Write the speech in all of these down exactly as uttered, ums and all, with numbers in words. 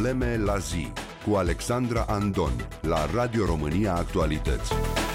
Probleme la zi cu Alexandra Andon la Radio România Actualități.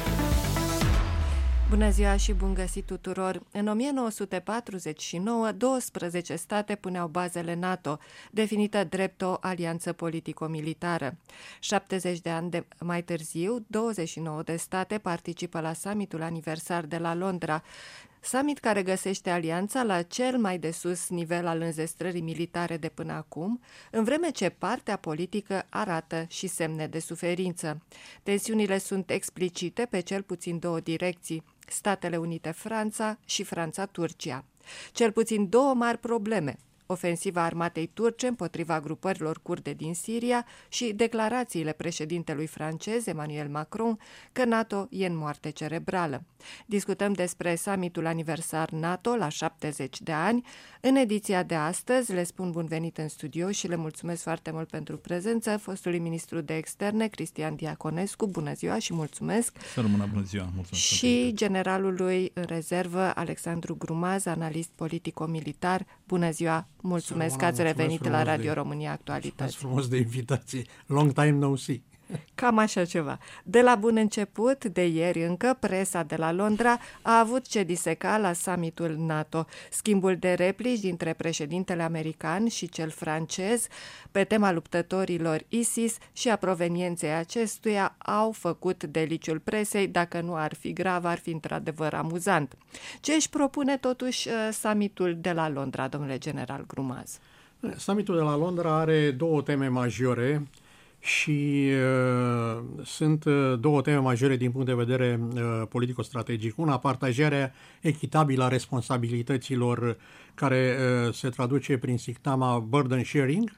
Bună ziua și bun găsit tuturor! În o mie nouă sute patruzeci și nouă, douăsprezece state puneau bazele NATO, definită drept o alianță politico-militară. șaptezeci de ani de mai târziu, douăzeci și nouă de state participă la summitul aniversar de la Londra, summit care găsește alianța la cel mai de sus nivel al înzestrării militare de până acum, în vreme ce partea politică arată și semne de suferință. Tensiunile sunt explicite pe cel puțin două direcții, Statele Unite-Franța și Franța-Turcia. Cel puțin două mari probleme: ofensiva armatei turce împotriva grupărilor kurde din Siria și declarațiile președintelui francez Emmanuel Macron că NATO e în moarte cerebrală. Discutăm despre summitul aniversar NATO la șaptezeci de ani. În ediția de astăzi le spun bun venit în studio și le mulțumesc foarte mult pentru prezență fostului ministru de externe Cristian Diaconescu. Bună ziua și mulțumesc! Să rămână bună ziua! Mulțumesc! Și generalului în rezervă Alexandru Grumaz, analist politico-militar. Bună ziua! Mulțumesc că ați revenit la Radio România Actualități. Mulțumesc frumos de invitație. Long time no see. Cam așa ceva. De la bun început, de ieri încă, presa de la Londra a avut ce diseca la summitul NATO. Schimbul de replici dintre președintele american și cel francez pe tema luptătorilor ISIS și a provenienței acestuia au făcut deliciul presei. Dacă nu ar fi grav, ar fi într-adevăr amuzant. Ce își propune totuși summitul de la Londra, domnule general Grumaz? Summitul de la Londra are două teme majore și uh, sunt uh, două teme majore din punct de vedere uh, politico-strategic. Una, partajarea echitabilă a responsabilităților, care uh, se traduce prin sintagma burden sharing,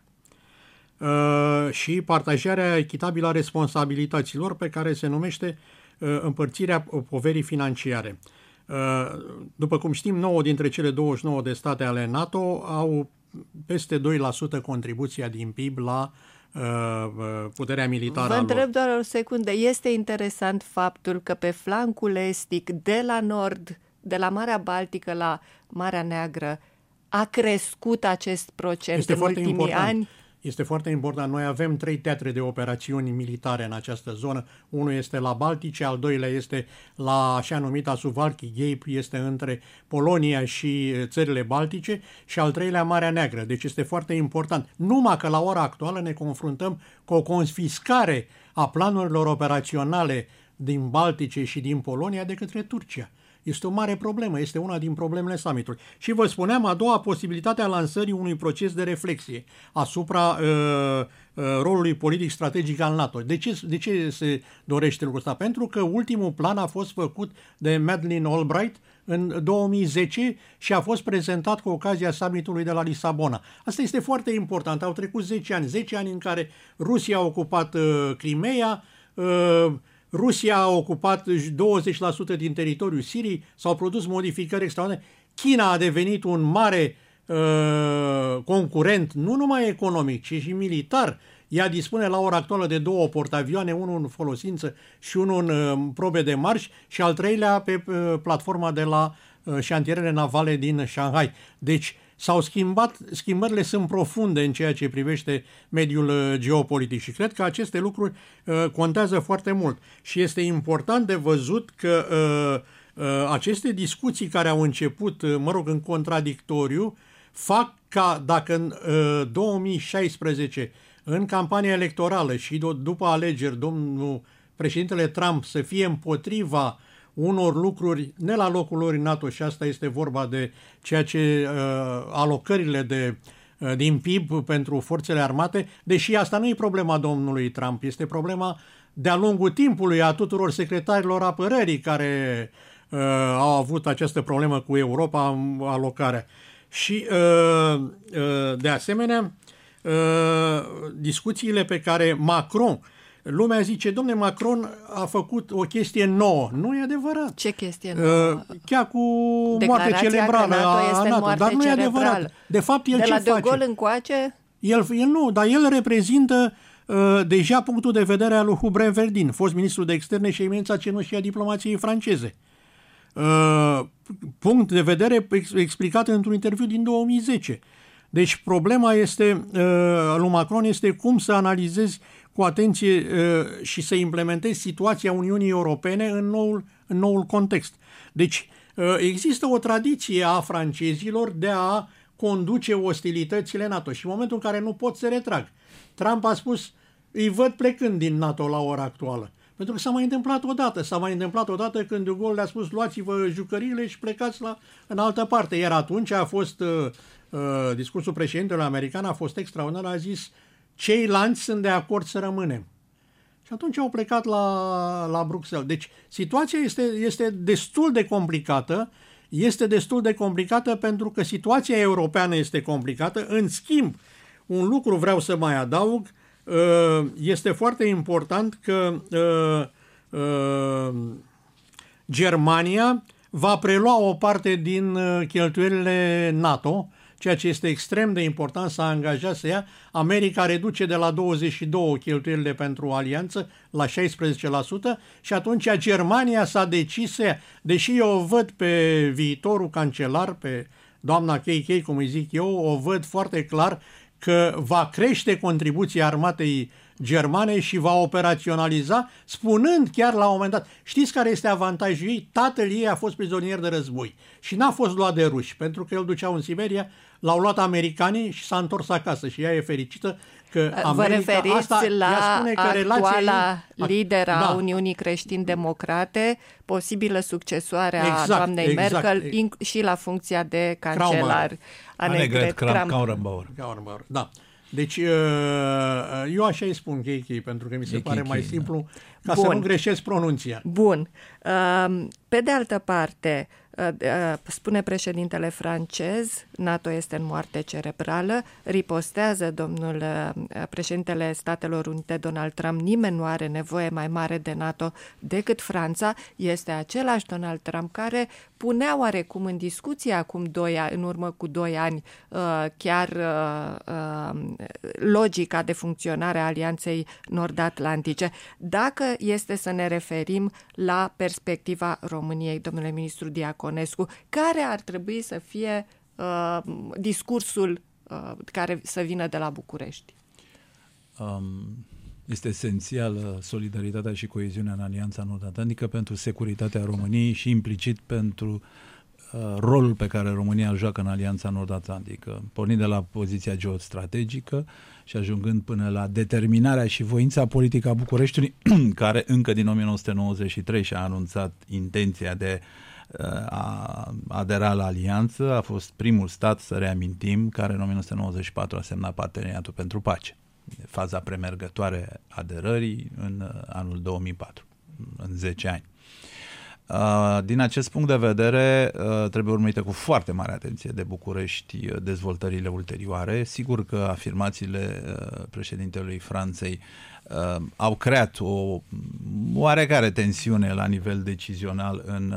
uh, și partajarea echitabilă a responsabilităților, pe care se numește uh, împărțirea poverii financiare. Uh, după cum știm, nouă dintre cele douăzeci și nouă de state ale NATO au peste doi la sută contribuția din P I B la puterea militară. Vă întreb doar o secundă. Este interesant faptul că pe flancul estic, de la nord, de la Marea Baltică la Marea Neagră, a crescut acest procent este în ultimii important. ani? Este foarte important. Noi avem trei teatre de operațiuni militare în această zonă. Unul este la Baltice, al doilea este la așa numita Suwałki Gap, este între Polonia și țările Baltice, și al treilea Marea Neagră. Deci este foarte important. Numai că la ora actuală ne confruntăm cu o confiscare a planurilor operaționale din Baltice și din Polonia de către Turcia. Este o mare problemă, este una din problemele summitului. Și vă spuneam, a doua posibilitate a lansării unui proces de reflexie asupra uh, uh, rolului politic strategic al NATO. De ce, de ce se dorește lucrul ăsta? Pentru că ultimul plan a fost făcut de Madeleine Albright în două mii zece și a fost prezentat cu ocazia summitului de la Lisabona. Asta este foarte important. Au trecut zece ani, zece ani în care Rusia a ocupat uh, Crimea, uh, Rusia a ocupat douăzeci la sută din teritoriul Siriei, s-au produs modificări extraordinare. China a devenit un mare uh, concurent, nu numai economic, ci și militar. Ea dispune la ora actuală de două portavioane, unul în folosință și unul în uh, probe de marș, și al treilea pe uh, platforma de la uh, șantierele navale din Shanghai. Deci s-au schimbat, schimbările sunt profunde în ceea ce privește mediul geopolitic și cred că aceste lucruri uh, contează foarte mult. Și este important de văzut că uh, uh, aceste discuții care au început, uh, mă rog, în contradictoriu, fac ca dacă în uh, două mii șaisprezece, în campania electorală și d- după alegeri, domnul președintele Trump să fie împotriva unor lucruri ne la locul lor în NATO, și asta este vorba de ceea ce uh, alocările de, uh, din P I B pentru forțele armate, deși asta nu e problema domnului Trump, este problema de-a lungul timpului a tuturor secretarilor apărării care uh, au avut această problemă cu Europa, alocarea. Și uh, uh, de asemenea, uh, discuțiile pe care Macron, lumea zice, domne, Macron a făcut o chestie nouă. Nu e adevărat. Ce chestie nouă? Chiar cu moarte cerebrală a NATO, dar nu e adevărat. De fapt, el de ce la face? De Gaulle încoace? El, el nu, dar el reprezintă uh, deja punctul de vedere al lui Hubert Verdin, fost ministru de externe și eminența cenușii a diplomației franceze. Uh, punct de vedere ex- explicat într-un interviu din două mii zece. Deci problema este, lui Macron este cum să analizezi cu atenție și să implementezi situația Uniunii Europene în noul, în noul context. Deci există o tradiție a francezilor de a conduce ostilitățile NATO și în momentul în care nu pot se retrag. Trump a spus, îi văd plecând din NATO la ora actuală. Pentru că s-a mai întâmplat odată. S-a mai întâmplat odată când De Gaulle le-a spus, luați-vă jucăriile și plecați la, în altă parte. Iar atunci a fost, uh, uh, discursul președintelui american a fost extraordinar, a zis, ceilalți sunt de acord să rămânem. Și atunci au plecat la, la Bruxelles. Deci situația este, este destul de complicată, este destul de complicată pentru că situația europeană este complicată. În schimb, un lucru vreau să mai adaug, este foarte important că uh, uh, Germania va prelua o parte din cheltuielile NATO, ceea ce este extrem de important, s-a angajat să ia. America reduce de la douăzeci și doi cheltuielile pentru alianță la șaisprezece la sută și atunci Germania s-a decis să ia. Deși eu o văd pe viitorul cancelar, pe doamna Kay Kay, cum îi zic eu, o văd foarte clar că va crește contribuția armatei germane și va operaționaliza, spunând chiar la un moment dat, știți care este avantajul ei? Tatăl ei a fost prizonier de război și n-a fost luat de ruși, pentru că îl duceau în Siberia, l-au luat americanii și s-a întors acasă și ea e fericită că America... Vă referiți asta, la spune că actuala ei, lidera da. a Uniunii Creștin-Democrate, posibilă succesoare a exact, doamnei exact, Merkel exact. și la funcția de cancelar. Annegret Kramp-Karrenbauer. Da. Deci eu așa îi spun Kay, pentru că mi se e pare Kay, mai simplu, ca Bun. să nu greșesc pronunția. Bun. Pe de altă parte, spune președintele francez, NATO este în moarte cerebrală, ripostează domnul președintele Statelor Unite Donald Trump, nimeni nu are nevoie mai mare de NATO decât Franța, este același Donald Trump care punea oarecum în discuție acum doi ani, în urmă cu doi ani chiar logica de funcționare a Alianței Nord-Atlantice. Dacă este să ne referim la perspectiva României, domnule ministru Diaconescu, care ar trebui să fie uh, discursul uh, care să vină de la București? Um, este esențială solidaritatea și coeziunea în Alianța Nord-Atlantică pentru securitatea României și implicit pentru uh, rolul pe care România îl joacă în Alianța Nord-Atlantică, pornind de la poziția geostrategică și ajungând până la determinarea și voința politică a Bucureștiului, care încă din o mie nouă sute nouăzeci și trei și-a anunțat intenția de a adera la alianță, a fost primul stat, să reamintim, care în o mie nouă sute nouăzeci și patru a semnat Parteneriatul pentru Pace, faza premergătoare aderării în anul două mii patru, în zece ani. Din acest punct de vedere, trebuie urmărită cu foarte mare atenție de București dezvoltările ulterioare. Sigur că afirmațiile președintelui Franței au creat o oarecare tensiune la nivel decizional în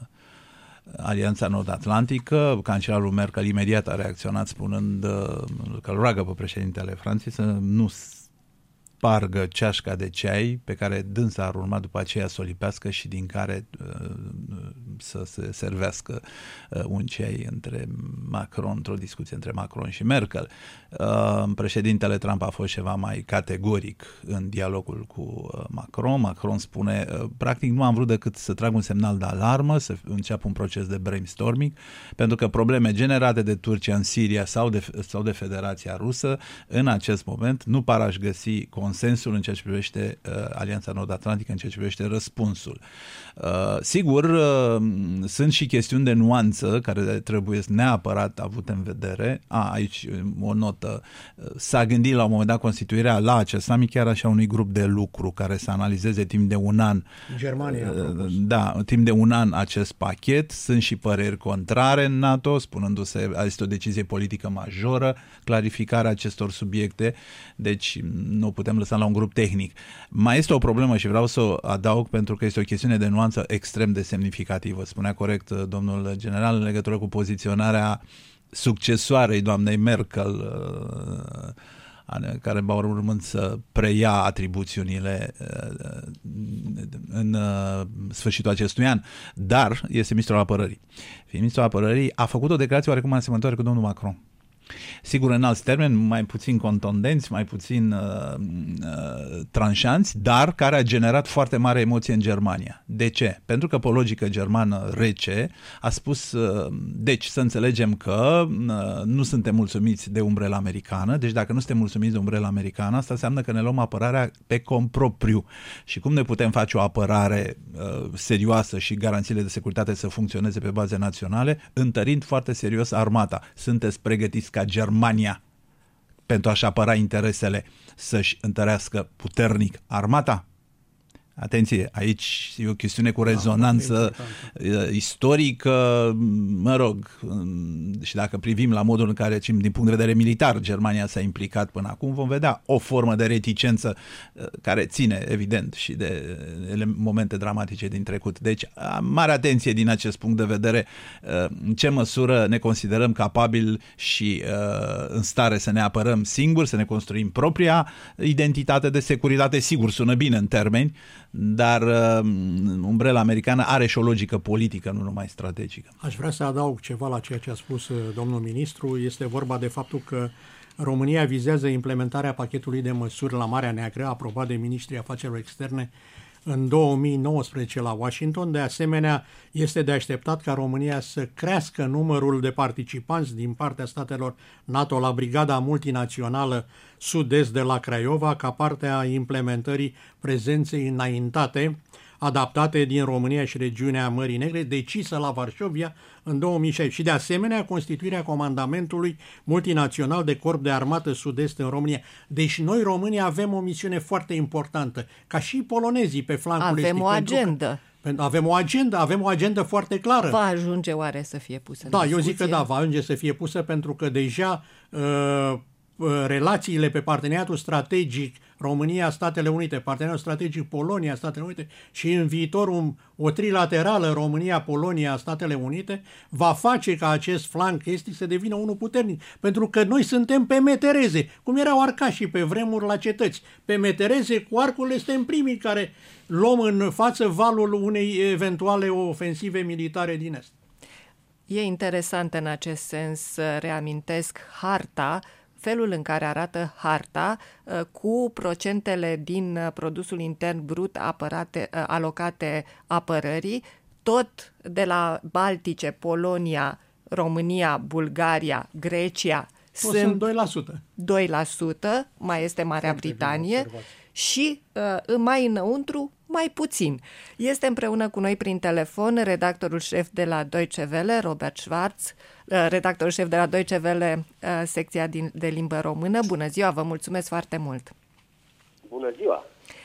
Alianța Nord-Atlantică. Cancelarul Merkel imediat a reacționat spunând că îl roagă pe președintele Franței să nu spargă ceașca de ceai pe care dânsa ar urma după aceea să o lipească și din care uh, să se servească uh, un ceai între Macron, într-o discuție între Macron și Merkel. Uh, președintele Trump a fost ceva mai categoric în dialogul cu uh, Macron. Macron spune, uh, practic nu am vrut decât să trag un semnal de alarmă, să înceapă un proces de brainstorming, pentru că probleme generate de Turcia în Siria sau de, sau de Federația Rusă, în acest moment nu par a-și găsi consensul în ceea ce privește uh, Alianța Nord-Atlantică, în ceea ce privește răspunsul. Uh, sigur, uh, sunt și chestiuni de nuanță care trebuie neapărat avute în vedere. A, aici o notă. S-a gândit la un moment dat constituirea la acest summit chiar așa unui grup de lucru care să analizeze timp de un an. Germania. Uh, da, timp de un an acest pachet. Sunt și păreri contrare în NATO, spunându-se este o decizie politică majoră, clarificarea acestor subiecte, deci nu putem lăsa la un grup tehnic. Mai este o problemă și vreau să o adaug pentru că este o chestiune de nuanță extrem de semnificativă. Spunea corect domnul general în legătură cu poziționarea succesoarei doamnei Merkel, care va urmând să preia atribuțiunile în sfârșitul acestui an, dar este ministrul apărării. Ministrul apărării a făcut o declarație oarecum asemănătoare cu domnul Macron. Sigur, în alți termeni, mai puțin contundenți, mai puțin uh, uh, tranșanți, dar care a generat foarte mare emoție în Germania. De ce? Pentru că pe o logică germană rece a spus, uh, deci să înțelegem că uh, nu suntem mulțumiți de umbrela americană, deci dacă nu suntem mulțumiți de umbrela americană, asta înseamnă că ne luăm apărarea pe compropriu. Și cum ne putem face o apărare uh, serioasă și garanțiile de securitate să funcționeze pe baze naționale, întărind foarte serios armata. Sunteți pregătiți ca Germania pentru a-și apăra interesele să-și întărească puternic armata? Atenție, aici e o chestiune cu rezonanță da, istorică, mă rog, și dacă privim la modul în care, din punct de vedere militar, Germania s-a implicat până acum, vom vedea o formă de reticență care ține, evident, și de momente dramatice din trecut. Deci, mare atenție din acest punct de vedere, în ce măsură ne considerăm capabili și în stare să ne apărăm singuri, să ne construim propria identitate de securitate. Sigur, sună bine în termeni, dar uh, umbrela americană are și o logică politică, nu numai strategică. Aș vrea să adaug ceva la ceea ce a spus domnul ministru. Este vorba de faptul că România vizează implementarea pachetului de măsuri la Marea Neagră, aprobat de Ministrii Afacerilor Externe în două mii nouăsprezece la Washington. De asemenea, este de așteptat ca România să crească numărul de participanți din partea statelor NATO la brigada multinațională sud-est de la Craiova, ca parte a implementării prezenței înaintate, adaptate din România și regiunea Mării Negre, decisă la Varșovia în două mii șaisprezece. Și de asemenea, constituirea comandamentului multinațional de corp de armată sud-est în România. Deci noi, România, avem o misiune foarte importantă, ca și polonezii pe flancul estic. Avem o agendă. Avem o agendă, avem o agendă foarte clară. Va ajunge oare să fie pusă Da, în discuție? eu zic că da, va ajunge să fie pusă, pentru că deja uh, relațiile pe parteneriatul strategic România-Statele Unite, parteneriatul strategic Polonia-Statele Unite și în viitor un, o trilaterală România-Polonia-Statele Unite va face ca acest flanc estic să devină unul puternic. Pentru că noi suntem pe metereze, cum erau arcașii pe vremuri la cetăți. Pe metereze cu arcurile suntem primii care luăm în față valul unei eventuale ofensive militare din Est. E interesant în acest sens să reamintesc harta, felul în care arată harta cu procentele din produsul intern brut apărate, alocate apărării, tot de la Baltice, Polonia, România, Bulgaria, Grecia, sunt, sunt doi la sută. doi la sută, mai este Marea Foarte Britanie și mai înăuntru mai puțin. Este împreună cu noi prin telefon redactorul șef de la Deutsche Welle, Robert Schwarz, redactorul șef de la Deutsche Welle, secția din, de limbă română. Bună ziua, vă mulțumesc foarte mult! Bună ziua!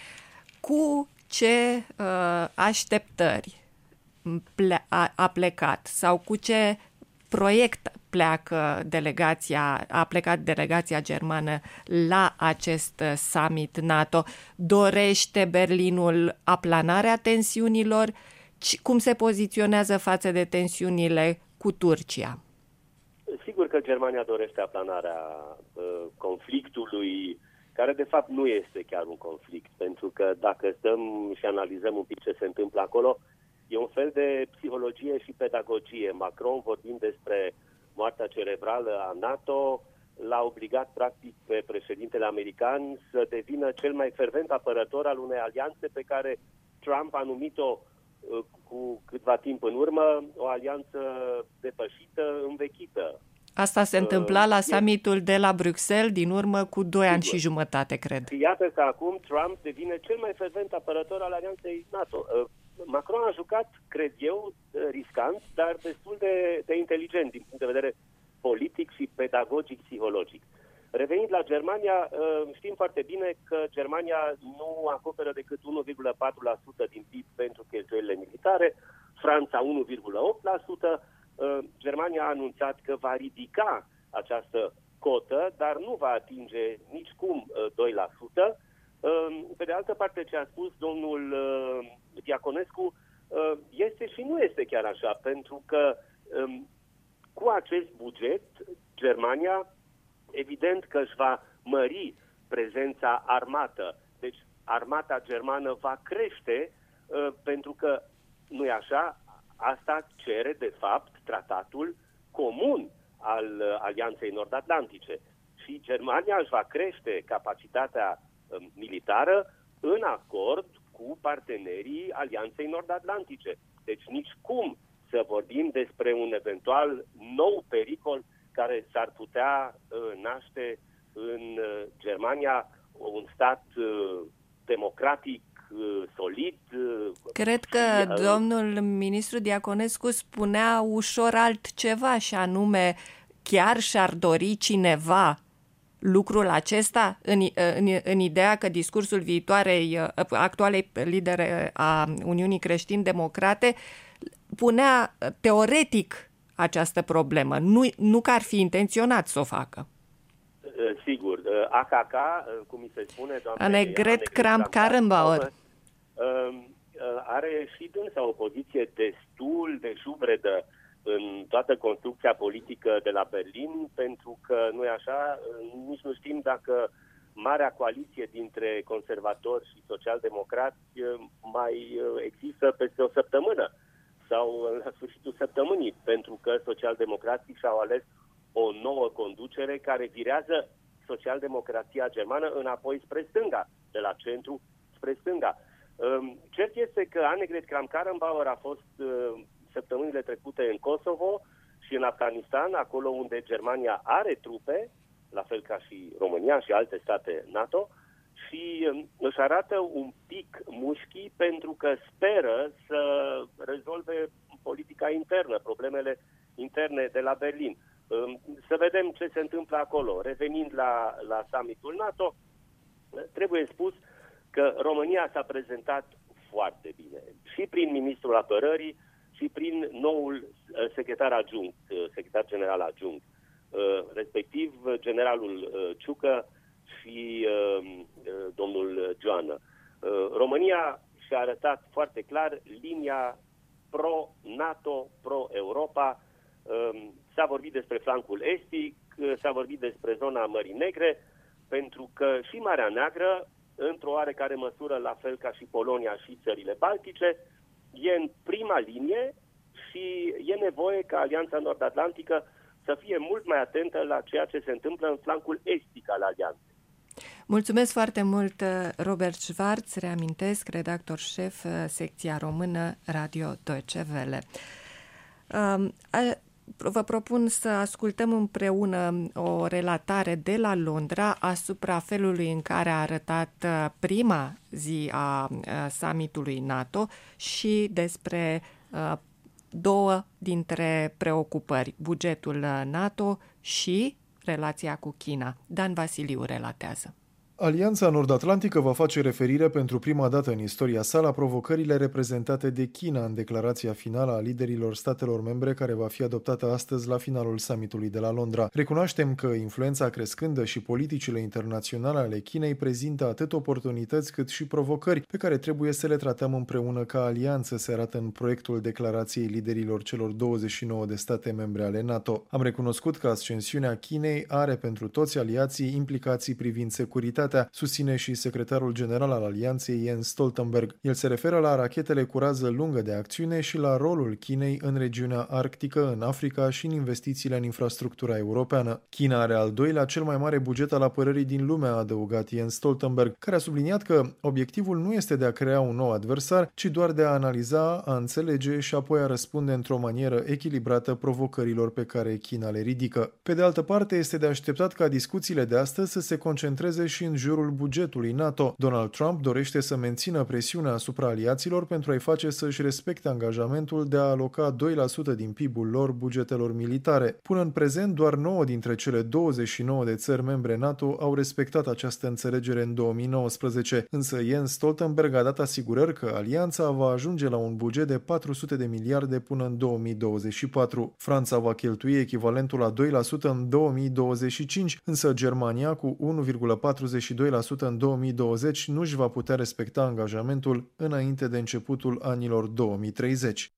Cu ce uh, așteptări ple- a, a plecat sau cu ce proiect pleacă delegația, a plecat delegația germană la acest summit NATO? Dorește Berlinul aplanarea tensiunilor? Cum se poziționează față de tensiunile cu Turcia? Sigur că Germania dorește aplanarea uh, conflictului, care de fapt nu este chiar un conflict, pentru că dacă stăm și analizăm un pic ce se întâmplă acolo, e un fel de psihologie și pedagogie. Macron, vorbind despre moartea cerebrală a NATO, l-a obligat practic pe președintele american să devină cel mai fervent apărător al unei alianțe pe care Trump a numit-o uh, cu câtva timp în urmă o alianță depășită, învechită. Asta se întâmpla la summitul de la Bruxelles din urmă cu doi ani și jumătate, cred. Iată că acum Trump devine cel mai fervent apărător al alianței NATO. Macron a jucat, cred eu, riscant, dar destul de, de inteligent din punct de vedere politic și pedagogic-psihologic. Revenind la Germania, știm foarte bine că Germania nu acoperă decât unu virgulă patru la sută din P I B pentru cheltuielile militare, Franța unu virgulă opt la sută. Germania a anunțat că va ridica această cotă, dar nu va atinge nicicum doi la sută. Pe de altă parte, ce a spus domnul Diaconescu este și nu este chiar așa, pentru că cu acest buget, Germania, evident că își va mări prezența armată. Deci armata germană va crește pentru că, nu-i așa, asta cere, de fapt, tratatul comun al Alianței Nord-Atlantice. Și Germania își va crește capacitatea militară în acord cu partenerii Alianței Nord-Atlantice. Deci nici cum să vorbim despre un eventual nou pericol care s-ar putea uh, naște în uh, Germania, un stat uh, democratic, uh, solid. Uh, Cred că și, uh, domnul ministru Diaconescu spunea ușor altceva, și anume chiar și-ar dori cineva lucrul acesta în, în, în ideea că discursul viitoarei, actualei lidere a Uniunii Creștin-Democrate punea teoretic această problemă, nu, nu că ar fi intenționat să o facă. Sigur, A K K, cum mi se spune, doamne Annegret Kramp-Karrenbauer, are și dânsa o poziție destul de șubredă în toată construcția politică de la Berlin, pentru că, nu-i așa, nici nu știm dacă marea coaliție dintre conservatori și socialdemocrați mai există peste o săptămână sau la sfârșitul săptămânii, pentru că socialdemocrații și-au ales o nouă conducere care virează socialdemocrația germană înapoi spre stânga, de la centru spre stânga. Cert este că Annegret Kramp-Karrenbauer a fost săptămânile trecute în Kosovo și în Afganistan, acolo unde Germania are trupe, la fel ca și România și alte state NATO, și își arată un pic mușchii pentru că speră să rezolve politica internă, problemele interne de la Berlin. Să vedem ce se întâmplă acolo. Revenind la, la summitul NATO, trebuie spus că România s-a prezentat foarte bine și prin ministrul apărării și prin noul secretar adjunct, secretar general adjunct, respectiv generalul Ciucă și domnul Joană. România și-a arătat foarte clar linia pro-NATO, pro-Europa. S-a vorbit despre flancul estic, s-a vorbit despre zona Mării Negre, pentru că și Marea Neagră, într-o oarecare măsură, la fel ca și Polonia și țările Baltice, e în prima linie și e nevoie ca Alianța Nord-Atlantică să fie mult mai atentă la ceea ce se întâmplă în flancul estic al Alianței. Mulțumesc foarte mult, Robert Schwarz, reamintesc, redactor șef, secția română, Radio Deutsche Welle. Vă propun să ascultăm împreună o relatare de la Londra asupra felului în care a arătat prima zi a summitului NATO și despre două dintre preocupări, bugetul NATO și relația cu China. Dan Vasiliu relatează. Alianța Nord-Atlantică va face referire pentru prima dată în istoria sa la provocările reprezentate de China în declarația finală a liderilor statelor membre care va fi adoptată astăzi la finalul summitului de la Londra. Recunoaștem că influența crescândă și politicile internaționale ale Chinei prezintă atât oportunități cât și provocări pe care trebuie să le tratăm împreună ca alianță, se arată în proiectul declarației liderilor celor douăzeci și nouă de state membre ale NATO. Am recunoscut că ascensiunea Chinei are pentru toți aliații implicații privind securitatea, susține și secretarul general al Alianței Jens Stoltenberg. El se referă la rachetele cu rază lungă de acțiune și la rolul Chinei în regiunea arctică, în Africa și în investițiile în infrastructura europeană. China are al doilea cel mai mare buget al apărării din lume, a adăugat Jens Stoltenberg, care a subliniat că obiectivul nu este de a crea un nou adversar, ci doar de a analiza, a înțelege și apoi a răspunde într-o manieră echilibrată provocărilor pe care China le ridică. Pe de altă parte, este de așteptat ca discuțiile de astăzi să se concentreze și în jurul bugetului NATO. Donald Trump dorește să mențină presiunea asupra aliaților pentru a-i face să-și respecte angajamentul de a aloca doi la sută din P I B-ul lor bugetelor militare. Până în prezent, doar nouă dintre cele douăzeci și nouă de țări membre NATO au respectat această înțelegere în două mii nouăsprezece, însă Jens Stoltenberg a dat asigurări că alianța va ajunge la un buget de patru sute de miliarde până în două mii douăzeci și patru. Franța va cheltui echivalentul la doi la sută în două mii douăzeci și cinci, însă Germania cu unu virgulă patruzeci și doi la sută în două mii douăzeci nu își va putea respecta angajamentul înainte de începutul anilor două mii treizeci.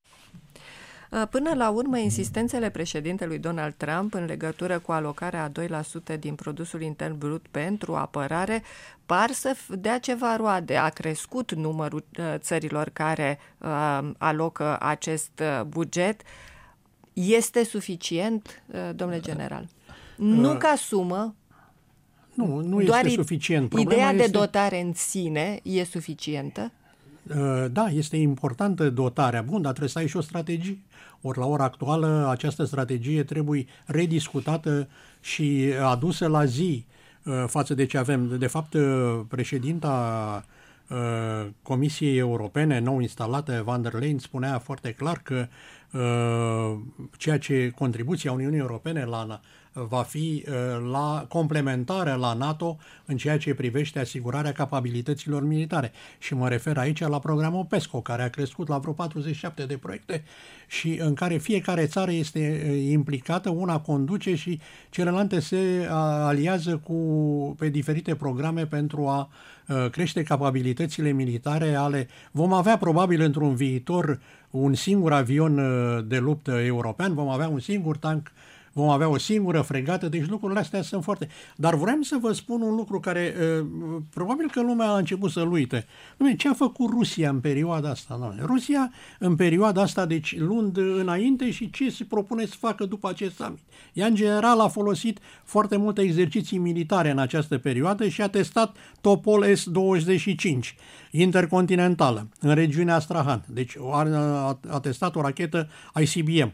Până la urmă, insistențele președintelui Donald Trump în legătură cu alocarea a doi la sută din produsul intern brut pentru apărare par să dea ceva roade. A crescut numărul țărilor care uh, alocă acest buget. Este suficient, domnule general? Nu uh, ca sumă, nu, nu este suficient. Problema ideea este... de dotare în sine e suficientă? Uh, da, este importantă dotarea. Bun, dar trebuie să ai și o strategie. Ori la ora actuală această strategie trebuie rediscutată și adusă la zi uh, față de ce avem. De fapt, uh, președinta uh, Comisiei Europene nou instalată, van der Leyen, spunea foarte clar că uh, ceea ce contribuția Uniunii Europene la va fi la complementare la NATO în ceea ce privește asigurarea capabilităților militare. Și mă refer aici la programul PESCO, care a crescut la vreo patruzeci și șapte de proiecte și în care fiecare țară este implicată, una conduce și celelalte se aliază cu, pe diferite programe pentru a crește capabilitățile militare ale... Vom avea probabil într-un viitor un singur avion de luptă european, vom avea un singur tank, vom avea o singură fregată, deci lucrurile astea sunt foarte... Dar vreau să vă spun un lucru care uh, probabil că lumea a început să-l uite. Ce a făcut Rusia în perioada asta? Nu? Rusia în perioada asta, deci luând înainte și ce se propune să facă după acest summit. Ea în general a folosit foarte multe exerciții militare în această perioadă și a testat Topol S douăzeci și cinci, intercontinentală, în regiunea Astrahan. Deci a, a testat o rachetă I C B M.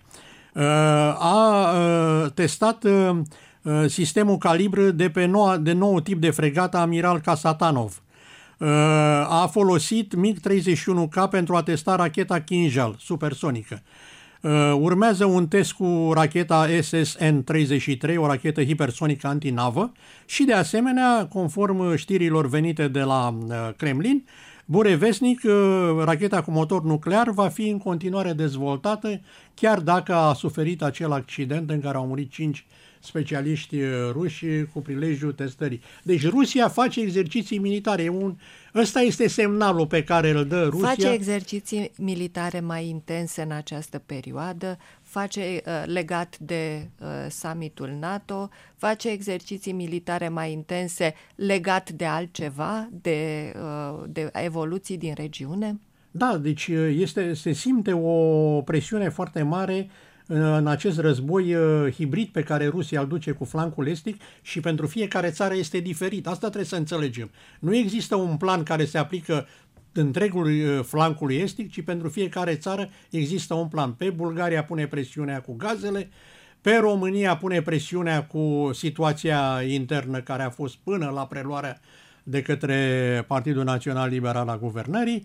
A testat sistemul calibr de pe noua, de nou tip de fregată Amiral Kasatanov. A folosit MiG treizeci și unu K pentru a testa racheta Kinjal, supersonică. Urmează un test cu racheta S S N treizeci și trei, o rachetă hipersonică antinavă și de asemenea, conform știrilor venite de la Kremlin, Burevestnik, racheta cu motor nuclear, va fi în continuare dezvoltată, chiar dacă a suferit acel accident în care au murit cinci specialiști ruși cu prilejul testării. Deci Rusia face exerciții militare. Un... Ăsta este semnalul pe care îl dă Rusia. Face exerciții militare mai intense în această perioadă, face uh, legat de uh, summitul NATO, face exerciții militare mai intense legat de altceva, de, uh, de evoluții din regiune? Da, deci este, se simte o presiune foarte mare în acest război hibrid pe care Rusia îl duce cu flancul estic și pentru fiecare țară este diferit. Asta trebuie să înțelegem. Nu există un plan care se aplică întregul flancului estic, ci pentru fiecare țară există un plan. Pe Bulgaria pune presiunea cu gazele, pe România pune presiunea cu situația internă care a fost până la preluarea de către Partidul Național Liberal a Guvernării,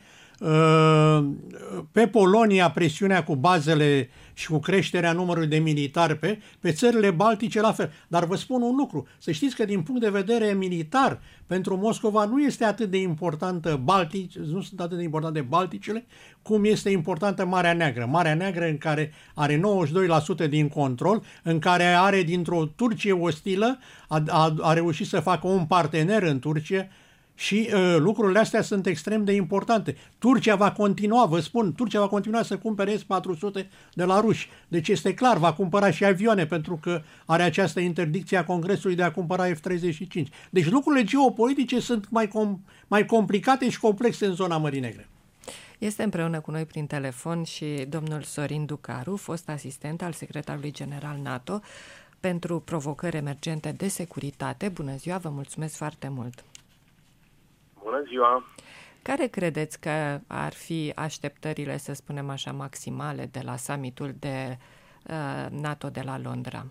pe Polonia presiunea cu bazele și cu creșterea numărului de militari, pe, pe țările baltice la fel. Dar vă spun un lucru, să știți că din punct de vedere militar, pentru Moscova nu este atât de importantă Baltici, nu sunt atât de importante Balticele, cum este importantă Marea Neagră. Marea Neagră în care are nouăzeci și doi la sută din control, în care are dintr-o Turcie ostilă, a, a, a reușit să facă un partener în Turcia. Și uh, lucrurile astea sunt extrem de importante. Turcia va continua, vă spun, Turcia va continua să cumpere S patru sute de la ruși. Deci este clar, va cumpăra și avioane pentru că are această interdicție a Congresului de a cumpăra F treizeci și cinci. Deci lucrurile geopolitice sunt mai, com- mai complicate și complexe în zona Mării Negre. Este împreună cu noi prin telefon și domnul Sorin Ducaru, fost asistent al secretarului general NATO pentru provocări emergente de securitate. Bună ziua, vă mulțumesc foarte mult! Bună ziua! Care credeți că ar fi așteptările, să spunem așa, maximale de la summitul de uh, NATO de la Londra?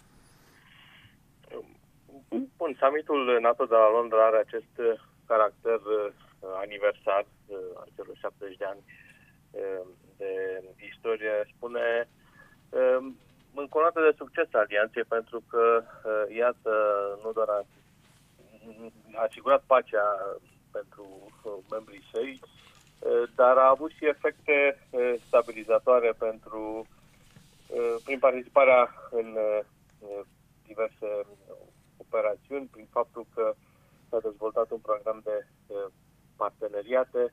Bun, summitul NATO de la Londra are acest caracter uh, aniversar uh, al celor șaptezeci de ani uh, de istorie, spune uh, încoronată de succes alianței, pentru că, uh, iată, nu doar a asigurat pacea pentru membrii săi, dar a avut și efecte stabilizatoare pentru, prin participarea în diverse operațiuni, prin faptul că s-a dezvoltat un program de parteneriate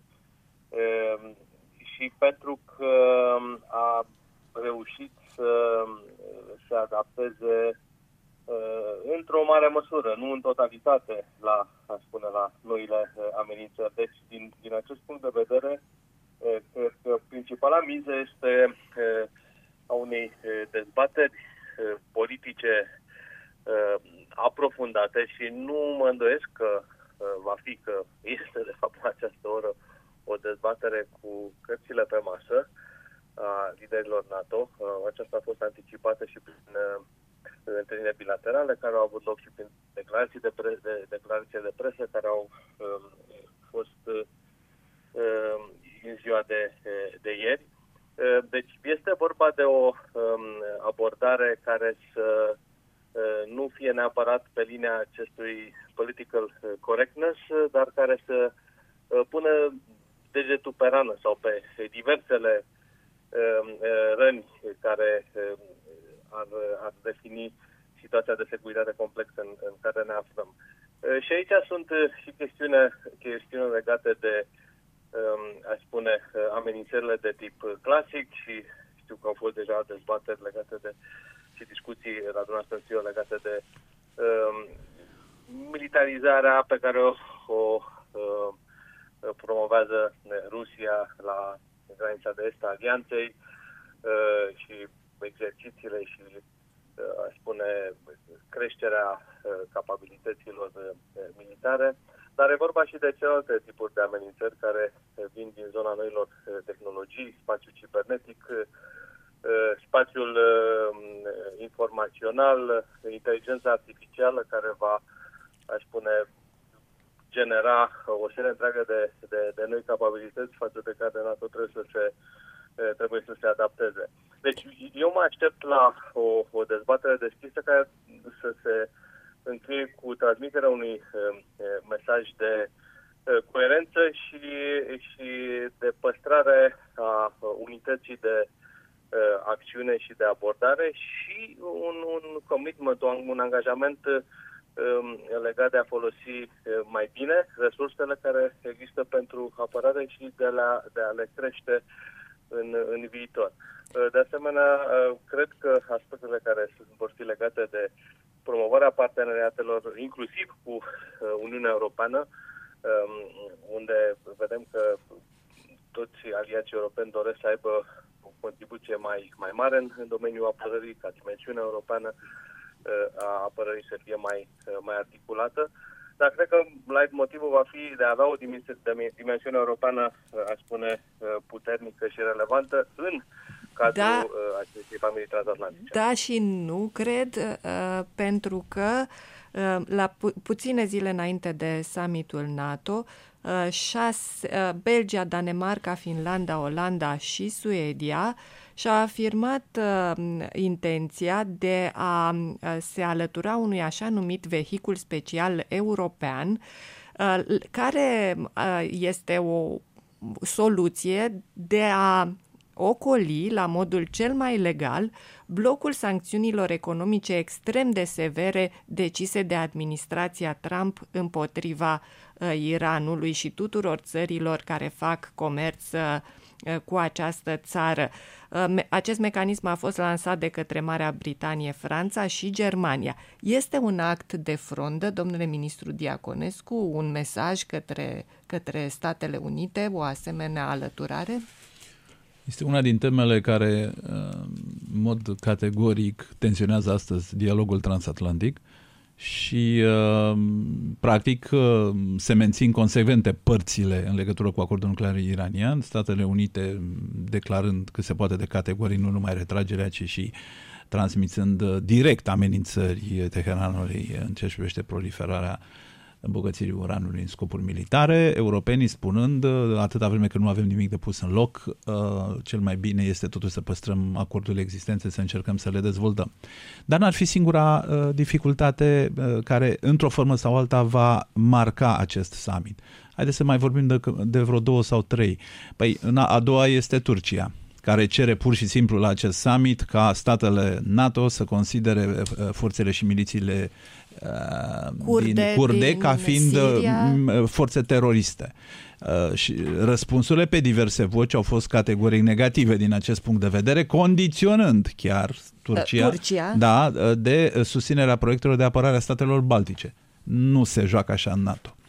și pentru că a reușit să se adapteze într-o mare măsură, nu în totalitate, la, aș spune, la noile amenințări. Deci, din, din acest punct de vedere, cred că principala miză este a unei dezbateri politice aprofundate și nu mă îndoiesc că va fi, că este de fapt la această oră o dezbatere cu cărțile pe masă a liderilor NATO. Aceasta a fost anticipată și prin întâlniri bilaterale care au avut loc și prin declarații de, pre- de, declarații de presă care au um, fost um, în ziua de, de ieri. Deci este vorba de o um, abordare care să uh, nu fie neapărat pe linia acestui political correctness, dar care să uh, pună degetul pe rană sau pe diversele uh, răni care uh, ar, ar defini situația de securitate complexă în, în care ne aflăm. Uh, și aici sunt uh, și chestiune, chestiuni legate de aș spune, amenințările de tip clasic și știu că au fost deja dezbateri legate de și discuții la dumneavoastră în ziua legate de um, militarizarea pe care o, o uh, promovează Rusia la granița de est a alianței uh, și exercițiile și uh, aș spune creșterea uh, capabilităților uh, militare. Dar e vorba și de celelalte tipuri de amenințări care vin din zona noilor tehnologii, spațiul cibernetic, spațiul informațional, inteligența artificială care va, aș spune, genera o serie întreagă de, de, de noi capabilități față de care NATO trebuie să se, trebuie să se adapteze. Deci eu mă aștept la o, o dezbatere deschisă care să se încheie cu transmiterea unui uh, mesaj de uh, coerență și, și de păstrare a uh, unității de uh, acțiune și de abordare și un, un commitment, un, un angajament uh, legat de a folosi uh, mai bine resursele care există pentru apărare și de, la, de a le crește în, în viitor. Uh, de asemenea, uh, cred că aspectele care vor fi legate de promovarea parteneriatelor, inclusiv cu Uniunea Europeană, unde vedem că toți aliații europeni doresc să aibă o contribuție mai, mai mare în, în domeniul apărării, ca dimensiunea europeană a apărării să fie mai, mai articulată. Dar cred că motivul va fi de a avea o dimensiune europeană, aș spune, puternică și relevantă în cadrul da, acestei familii transatlantice. Da și nu, cred, pentru că la pu- puține zile înainte de summitul NATO, șase, Belgia, Danemarca, Finlanda, Olanda și Suedia și-au afirmat intenția de a se alătura unui așa numit vehicul special european, care este o soluție de a ocoli la modul cel mai legal blocul sancțiunilor economice extrem de severe decise de administrația Trump împotriva uh, Iranului și tuturor țărilor care fac comerț uh, cu această țară. Uh, acest mecanism a fost lansat de către Marea Britanie, Franța și Germania. Este un act de frondă, domnule ministru Diaconescu, un mesaj către, către Statele Unite, o asemenea alăturare? Este una din temele care, în mod categoric, tensionează astăzi dialogul transatlantic și, practic, se mențin consecvente părțile în legătură cu acordul nuclear iranian, Statele Unite declarând cât se poate de categoric nu numai retragerea, ci și transmițând direct amenințări Teheranului în ce privește proliferarea îmbogățirii uranului în scopuri militare, europenii spunând, atâta vreme că nu avem nimic de pus în loc, cel mai bine este totuși să păstrăm acordurile existente, să încercăm să le dezvoltăm. Dar n-ar fi singura dificultate care, într-o formă sau alta, va marca acest summit. Haideți să mai vorbim de, de vreo două sau trei. Păi, a doua este Turcia, care cere pur și simplu la acest summit ca statele NATO să considere forțele și milițiile Kurde, din Kurde din ca fiind Siria. Forțe teroriste. Și răspunsurile pe diverse voci au fost categoric negative din acest punct de vedere, condiționând chiar Turcia, Turcia. Da, de susținerea proiectelor de apărare a statelor baltice. Nu se joacă așa în NATO.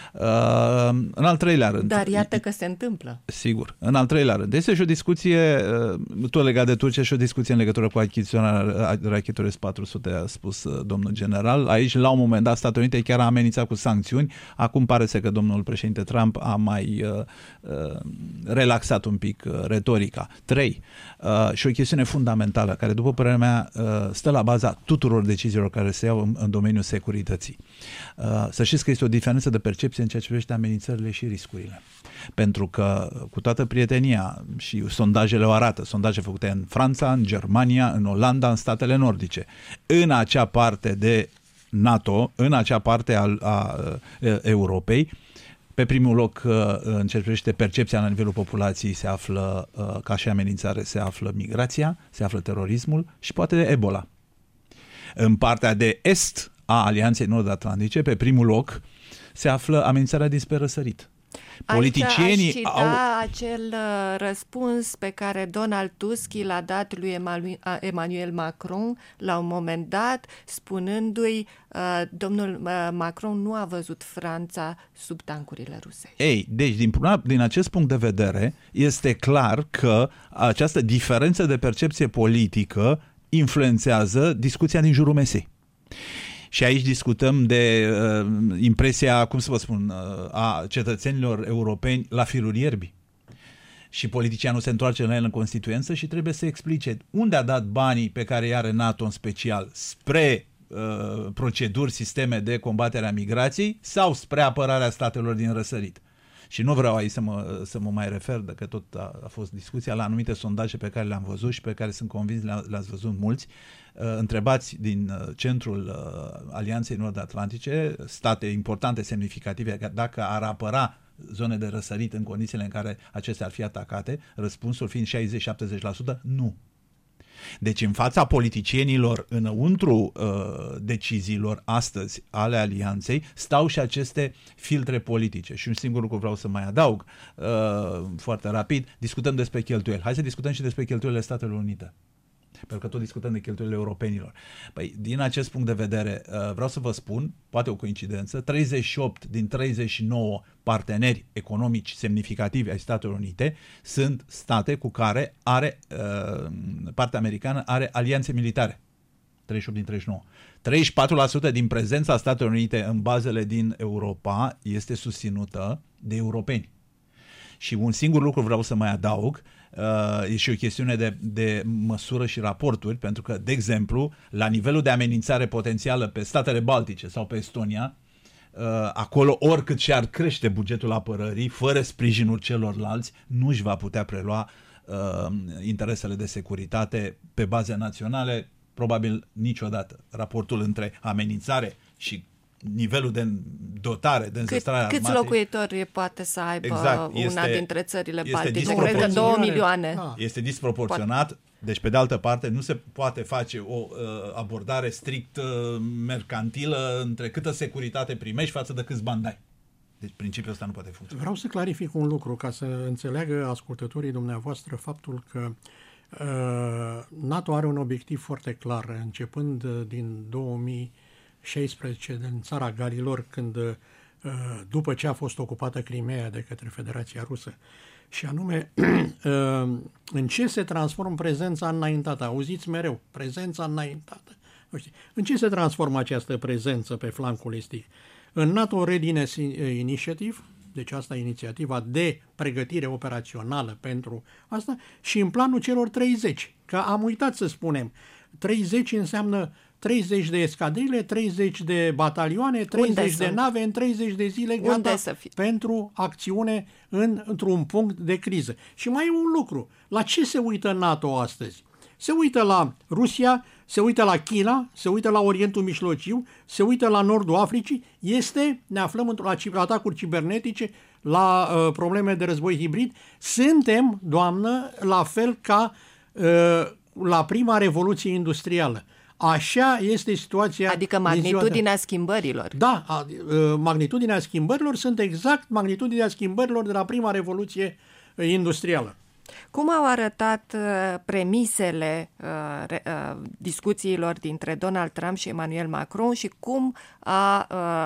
Uh, în al treilea rând... Dar iată că se întâmplă. Sigur. În al treilea rând. Este și o discuție, uh, tot legat de Turcia, și o discuție în legătură cu achiziționarea rachetelor S patru sute, a spus uh, domnul general. Aici, la un moment dat, Statele Unite chiar a amenințat cu sancțiuni. Acum pare să că domnul președinte Trump a mai uh, uh, relaxat un pic uh, retorica. Trei. Uh, și o chestiune fundamentală, care, după părerea mea, uh, stă la baza tuturor deciziilor care se iau în, în domeniul securității. Uh, să știți că este o diferență de percepție în ceea ce privește amenințările și riscurile. Pentru că, cu toată prietenia, și sondajele o arată, sondaje făcute în Franța, în Germania, în Olanda, în statele nordice, în acea parte de NATO, în acea parte a, a, a Europei, pe primul loc, în ce privește percepția la nivelul populației, se află, ca și amenințare, se află migrația, se află terorismul și poate Ebola. În partea de est a Alianței Nord-Atlantice, pe primul loc, se află amenințarea dinspre răsărit. Politicienii aș cita au... acel răspuns pe care Donald Tusk l-a dat lui Emmanuel Macron la un moment dat, spunându-i domnul Macron nu a văzut Franța sub tancurile rusești. Ei, deci din, din acest punct de vedere este clar că această diferență de percepție politică influențează discuția din jurul mesei. Și aici discutăm de uh, impresia, cum să vă spun, uh, a cetățenilor europeni la firul ierbii. Și politicianul se întoarce la el în Constituență și trebuie să explice unde a dat banii pe care îi are NATO în special, spre uh, proceduri, sisteme de combatere a migrației sau spre apărarea statelor din răsărit. Și nu vreau aici să mă, să mă mai refer, dacă tot a, a fost discuția, la anumite sondaje pe care le-am văzut și pe care sunt convins le le-ați văzut mulți. Uh, întrebați din uh, centrul uh, Alianței Nord-Atlantice, state importante, semnificative, dacă ar apăra zone de răsărit în condițiile în care acestea ar fi atacate, răspunsul fiind șaizeci-șaptezeci la sută, nu. Deci în fața politicienilor înăuntru uh, deciziilor astăzi ale alianței stau și aceste filtre politice. Și un singur lucru vreau să mai adaug uh, foarte rapid, discutăm despre cheltuieli. Hai să discutăm și despre cheltuielile Statelor Unite. Pentru că tot discutăm de cheltuielile europenilor. Păi, din acest punct de vedere, vreau să vă spun, poate o coincidență, treizeci și opt din treizeci și nouă parteneri economici semnificativi ai Statelor Unite sunt state cu care are, partea americană are alianțe militare. treizeci și opt din treizeci și nouă. treizeci și patru la sută din prezența Statelor Unite în bazele din Europa este susținută de europeni. Și un singur lucru vreau să mai adaug, uh, e și o chestiune de, de măsură și raporturi, pentru că, de exemplu, la nivelul de amenințare potențială pe statele Baltice sau pe Estonia, uh, acolo oricât și-ar crește bugetul apărării, fără sprijinul celorlalți, nu își va putea prelua uh, interesele de securitate pe baze naționale, probabil niciodată. Raportul între amenințare și nivelul de dotare, de înzestrare armatei. Câți locuitori poate să aibă exact, este, una dintre țările baltice? Cred că două milioane. Da. Este disproporționat. Poate. Deci, pe de altă parte, nu se poate face o uh, abordare strict uh, mercantilă între câtă securitate primești față de câți bani dai. Deci, principiul ăsta nu poate funcționa. Vreau să clarific un lucru, ca să înțeleagă ascultătorii dumneavoastră faptul că uh, NATO are un obiectiv foarte clar, începând din două mii șaisprezece, în țara Galilor, când, după ce a fost ocupată Crimea de către Federația Rusă, și anume, în ce se transformă prezența înaintată? Auziți mereu, prezența înaintată. În ce se transformă această prezență pe flancul estic? În NATO Readiness Initiative, deci asta e inițiativa de pregătire operațională pentru asta, și în planul celor treizeci, că am uitat să spunem, treizeci înseamnă treizeci de escadrile, treizeci de batalioane, treizeci de nave în treizeci de zile gata pentru acțiune în, într-un punct de criză. Și mai e un lucru. La ce se uită NATO astăzi? Se uită la Rusia, se uită la China, se uită la Orientul Mijlociu, se uită la Nordul Africii. Este, ne aflăm într-o la atacuri cibernetice, la uh, probleme de război hibrid. Suntem, doamnă, la fel ca uh, la prima revoluție industrială. Așa este situația. Adică magnitudinea schimbărilor. Da, a, a, magnitudinea schimbărilor sunt exact magnitudinea schimbărilor de la prima revoluție industrială. Cum au arătat premisele discuțiilor dintre Donald Trump și Emmanuel Macron și cum a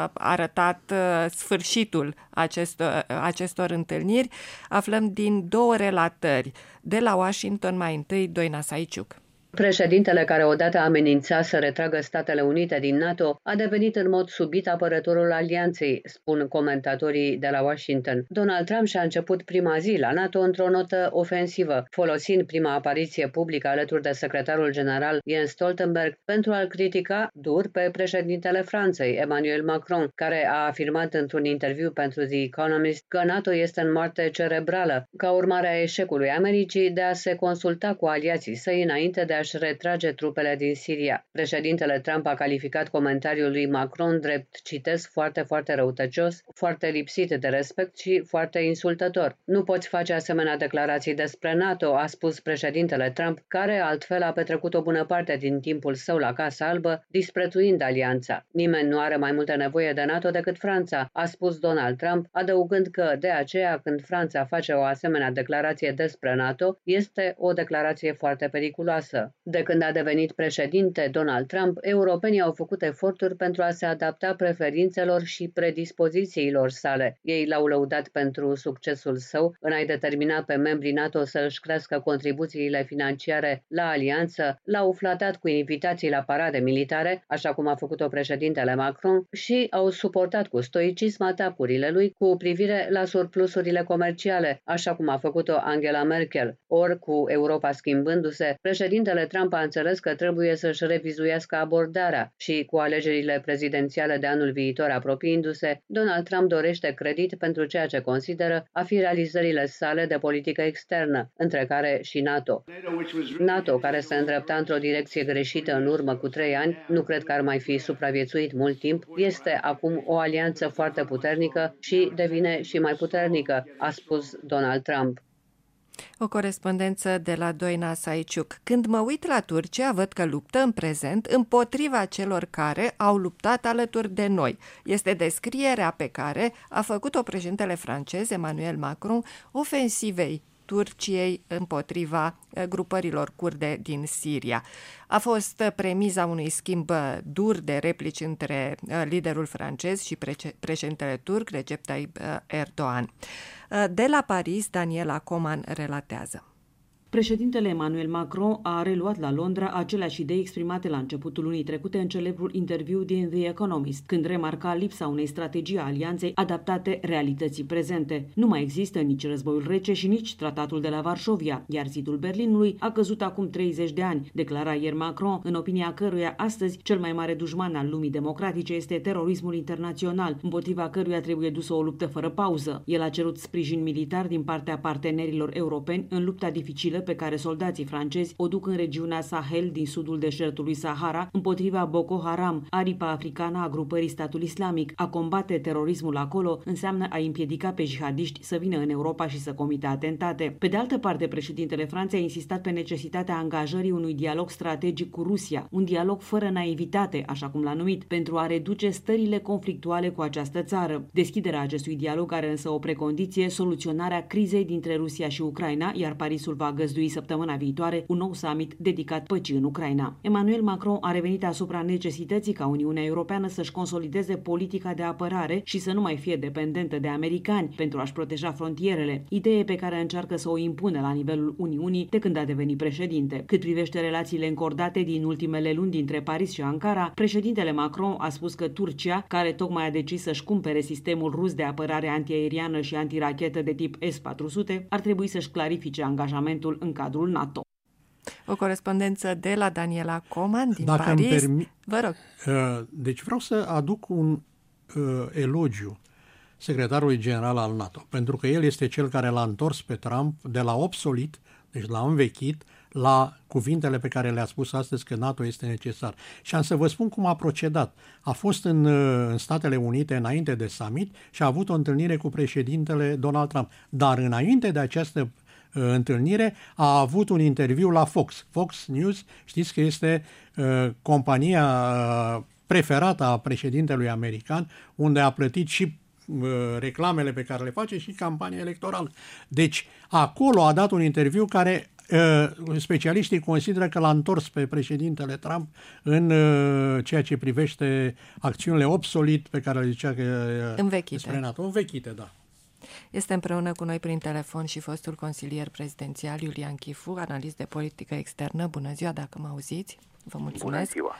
arătat sfârșitul acestor, acestor întâlniri? Aflăm din două relatări. De la Washington, mai întâi, Doina Saiciuc. Președintele, care odată amenința să retragă Statele Unite din NATO, a devenit în mod subit apărătorul alianței, spun comentatorii de la Washington. Donald Trump și-a început prima zi la NATO într-o notă ofensivă, folosind prima apariție publică alături de secretarul general Jens Stoltenberg pentru a-l critica dur pe președintele Franței, Emmanuel Macron, care a afirmat într-un interviu pentru The Economist că NATO este în moarte cerebrală, ca urmare a eșecului Americii de a se consulta cu aliații săi înainte de a își retrage trupele din Siria. Președintele Trump a calificat comentariul lui Macron drept, citez, foarte, foarte răutăcios, foarte lipsit de respect și foarte insultător. Nu poți face asemenea declarații despre NATO, a spus președintele Trump, care altfel a petrecut o bună parte din timpul său la Casa Albă, disprețuind alianța. Nimeni nu are mai multă nevoie de NATO decât Franța, a spus Donald Trump, adăugând că, de aceea, când Franța face o asemenea declarație despre NATO, este o declarație foarte periculoasă. De când a devenit președinte Donald Trump, europenii au făcut eforturi pentru a se adapta preferințelor și predispozițiilor sale. Ei l-au lăudat pentru succesul său în a-i determina pe membrii NATO să își crească contribuțiile financiare la alianță, l-au flatat cu invitații la parade militare, așa cum a făcut-o președintele Macron, și au suportat cu stoicism atacurile lui cu privire la surplusurile comerciale, așa cum a făcut-o Angela Merkel. Ori, cu Europa schimbându-se, președintele Trump a înțeles că trebuie să-și revizuiască abordarea și, cu alegerile prezidențiale de anul viitor apropiindu-se, Donald Trump dorește credit pentru ceea ce consideră a fi realizările sale de politică externă, între care și NATO. NATO, care se îndrepta într-o direcție greșită în urmă cu trei ani, nu cred că ar mai fi supraviețuit mult timp, este acum o alianță foarte puternică și devine și mai puternică, a spus Donald Trump. O corespondență de la Doina Saiciuc. Când mă uit la Turcia, văd că luptă în prezent împotriva celor care au luptat alături de noi. Este descrierea pe care a făcut-o președintele francez Emmanuel Macron ofensivei Turciei împotriva grupărilor kurde din Siria. A fost premiza unui schimb dur de replici între liderul francez și președintele turc Recep Tayyip Erdogan. De la Paris, Daniela Coman relatează. Președintele Emmanuel Macron a reluat la Londra aceleași idei exprimate la începutul lunii trecute în celebrul interviu din The Economist, când remarca lipsa unei strategii a alianței adaptate realității prezente. Nu mai există nici războiul rece și nici tratatul de la Varșovia, iar zidul Berlinului a căzut acum treizeci de ani, declara ieri Macron, în opinia căruia astăzi cel mai mare dușman al lumii democratice este terorismul internațional, împotriva căruia trebuie dusă o luptă fără pauză. El a cerut sprijin militar din partea partenerilor europeni în lupta dificilă pe care soldații francezi o duc în regiunea Sahel din sudul deșertului Sahara împotriva Boko Haram, aripa africană a grupării Statul Islamic. A combate terorismul acolo înseamnă a împiedica pe jihadiști să vină în Europa și să comită atentate. Pe de altă parte, președintele Franței a insistat pe necesitatea angajării unui dialog strategic cu Rusia, un dialog fără naivitate, așa cum l-a numit, pentru a reduce stările conflictuale cu această țară. Deschiderea acestui dialog are însă o precondiție, soluționarea crizei dintre Rusia și Ucraina, iar Parisul va găzdui săptămâna viitoare un nou summit dedicat păcii în Ucraina. Emmanuel Macron a revenit asupra necesității ca Uniunea Europeană să-și consolideze politica de apărare și să nu mai fie dependentă de americani pentru a-și proteja frontierele, idee pe care încearcă să o impună la nivelul Uniunii de când a devenit președinte. Cât privește relațiile încordate din ultimele luni dintre Paris și Ankara, președintele Macron a spus că Turcia, care tocmai a decis să-și cumpere sistemul rus de apărare antiaeriană și antirachetă de tip S patru sute, ar trebui să-și clarifice angajamentul în cadrul NATO. O corespondență de la Daniela Coman din Dacă Paris. Îmi permi... Vă rog. Deci vreau să aduc un uh, elogiu secretarului general al NATO, pentru că el este cel care l-a întors pe Trump de la obsolit, deci l-a învechit, la cuvintele pe care le-a spus astăzi că NATO este necesar. Și am să vă spun cum a procedat. A fost în, în Statele Unite înainte de summit și a avut o întâlnire cu președintele Donald Trump. Dar înainte de această întâlnire a avut un interviu la Fox. Fox News, știți că este uh, compania uh, preferată a președintelui american, unde a plătit și reclamele pe care le face și campania electorală. Deci, acolo a dat un interviu care specialiștii consideră că l-a întors pe președintele Trump în ceea ce privește acțiunile obsolete pe care le zicea că învechite. Despre NATO. Învechite, da. Este împreună cu noi prin telefon și fostul consilier prezidențial Iulian Chifu, analist de politică externă. Bună ziua, dacă mă auziți. Vă mulțumesc. Bună ziua.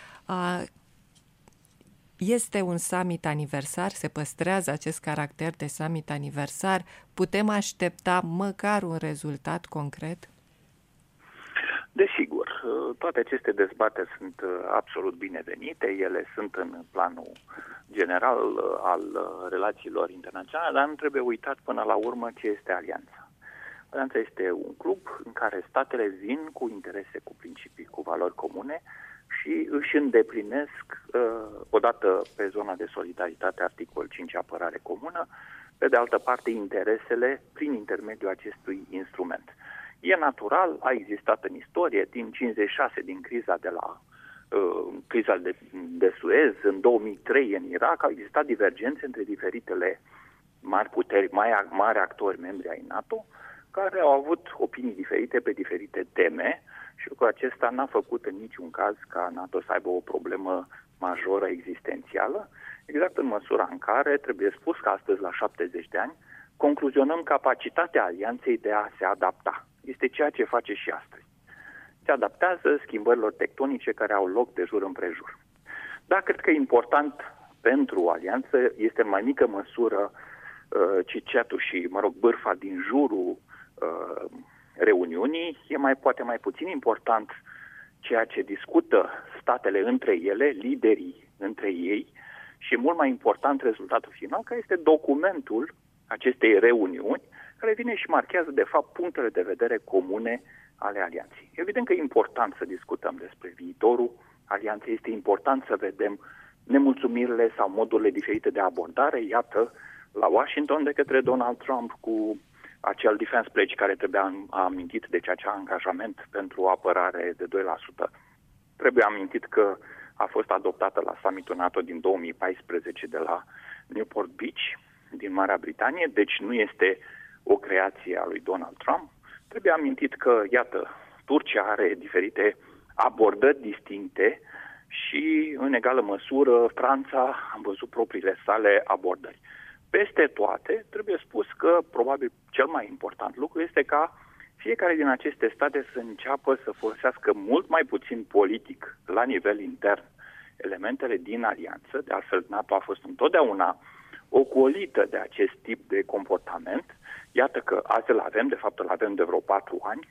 Este un summit aniversar, se păstrează acest caracter de summit aniversar. Putem aștepta măcar un rezultat concret? Desigur, toate aceste dezbateri sunt absolut binevenite, ele sunt în planul general al relațiilor internaționale, dar nu trebuie uitat până la urmă ce este alianța. Alianța este un club în care statele vin cu interese, cu principii, cu valori comune și își îndeplinesc, odată pe zona de solidaritate, articol cinci, apărare comună, pe de altă parte interesele prin intermediul acestui instrument. E natural, a existat în istorie, din cincizeci și șase, din criza de la uh, criza de, de Suez, în două mii trei în Irak, au existat divergențe între diferitele mari puteri, mai mari actori membri ai NATO, care au avut opinii diferite pe diferite teme și lucrul acesta n-a făcut în niciun caz ca NATO să aibă o problemă majoră existențială, exact în măsura în care, trebuie spus că astăzi, la șaptezeci de ani, concluzionăm capacitatea alianței de a se adapta. Este ceea ce face și astăzi. Se adaptează schimbărilor tectonice care au loc de jur împrejur. Dar cred că important pentru alianță este în mai mică măsură uh, ciceatul și, mă rog, bârfa din jurul uh, reuniunii. E mai, poate mai puțin important ceea ce discută statele între ele, liderii între ei, și e mult mai important rezultatul final, care este documentul acestei reuniuni, care vine și marchează, de fapt, punctele de vedere comune ale alianței. Evident că e important să discutăm despre viitorul alianței, este important să vedem nemulțumirile sau modurile diferite de abordare. Iată, la Washington de către Donald Trump cu acel defense pledge care trebuia amintit, deci acea angajament pentru apărare de doi la sută. Trebuie amintit că a fost adoptată la summitul NATO din două mii paisprezece de la Newport Beach, din Marea Britanie, deci nu este o creație a lui Donald Trump. Trebuie amintit că, iată, Turcia are diferite abordări distincte și, în egală măsură, Franța a văzut propriile sale abordări. Peste toate, trebuie spus că, probabil, cel mai important lucru este ca fiecare din aceste state să înceapă să folosească mult mai puțin politic, la nivel intern, elementele din alianță. De altfel, NATO a fost întotdeauna ocolită de acest tip de comportament. Iată că azi îl avem, de fapt îl avem de vreo patru ani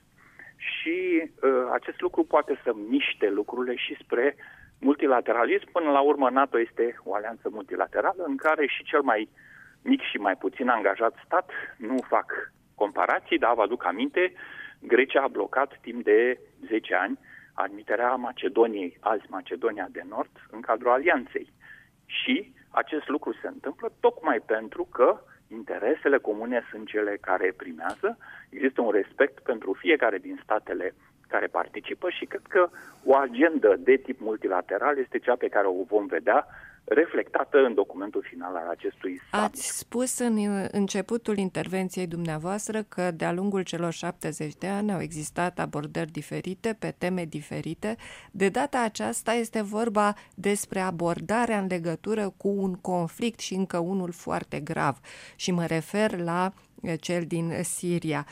și uh, acest lucru poate să miște lucrurile și spre multilateralism. Până la urmă, NATO este o alianță multilaterală în care și cel mai mic și mai puțin angajat stat, nu fac comparații, dar vă aduc aminte, Grecia a blocat timp de zece ani admiterea Macedoniei, azi Macedonia de Nord, în cadrul alianței. Și acest lucru se întâmplă tocmai pentru că interesele comune sunt cele care primează, există un respect pentru fiecare din statele care participă și cred că o agendă de tip multilateral este cea pe care o vom vedea reflectată în documentul final al acestui summit. Ați spus în începutul intervenției dumneavoastră că de-a lungul celor șaptezeci de ani au existat abordări diferite pe teme diferite. De data aceasta este vorba despre abordarea în legătură cu un conflict și încă unul foarte grav. Și mă refer la cel din Siria.